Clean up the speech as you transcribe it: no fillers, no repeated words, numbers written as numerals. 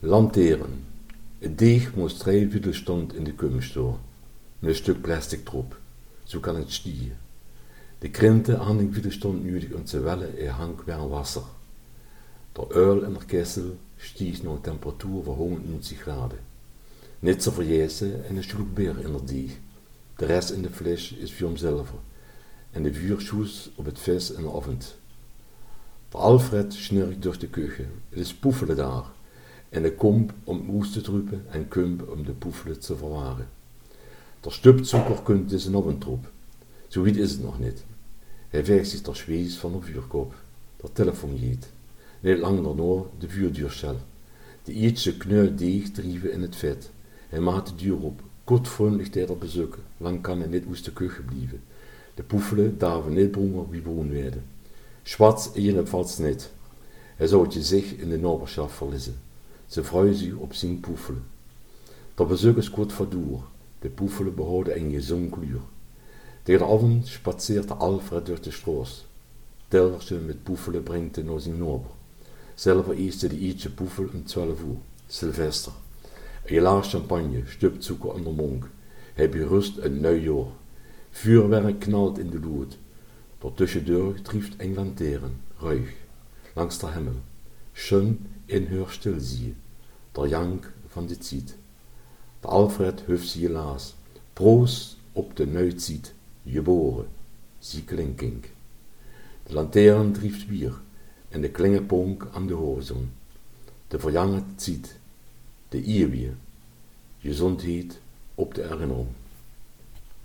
Lanteren. Het deeg moest 3 wielen stond in de kummestoor. Met een stuk plastic erop. Zo kan het stieren. De krinte aan de wielen stond nodig om te wellen in hank weer wasser. De uil in de kessel stieg naar een temperatuur van 190 graden. Niet te vergeten en een slok bier in de deeg. De rest in de fles is voor hemzelf. En de vuurschoes op het vis in de oven. De Alfred snurkt door de keuken. Het is poefelen daar. En de komp om moes te drupen en kump om de poefelen te verwaren. Der stupzoeker kunt dus een oventroep. Zo wit is het nog niet. Hij veegt zich ter zwees van de vuurkop. De telefoon giet. Niet lang daarna de vuurduurcel. De ietsje kneuit deeg drieven in het vet. Hij maakt de deur op. Kortvriendelijk tegen bezoeken. Lang kan hij niet moest de keuken blijven. De poefelen darven niet brongen wie woon werden. Schwarz in het valt niet. Hij zou het zich in de naberschap verliezen. Ze freuen zich op zijn poefelen. De bezoekers kort verdoer. De poefelen behouden een gezond kleur. Tegen de avond spatseert de Alfred door de straat. Tellertje met poefelen brengt hij naar zijn naber. Zelf eet de ietsje poefel om 12 uur. Sylvester. Een glaas champagne, stupzoeker in de monk. Hij berust een nieuw jaar. Vuurwerk knalt in de lood. Daartussendoor trieft een lanteren, ruig, langs de hemel. Schön in haar stil zie, der jank van de tijd. De Alfred huft zich helaas. Proost op de nuitziet, geboren, zie klinkink. De lanteren trieft bier en de klingeponk aan de horizon. De verjangen ziet, de eeuwige, gezondheid op de herinnering.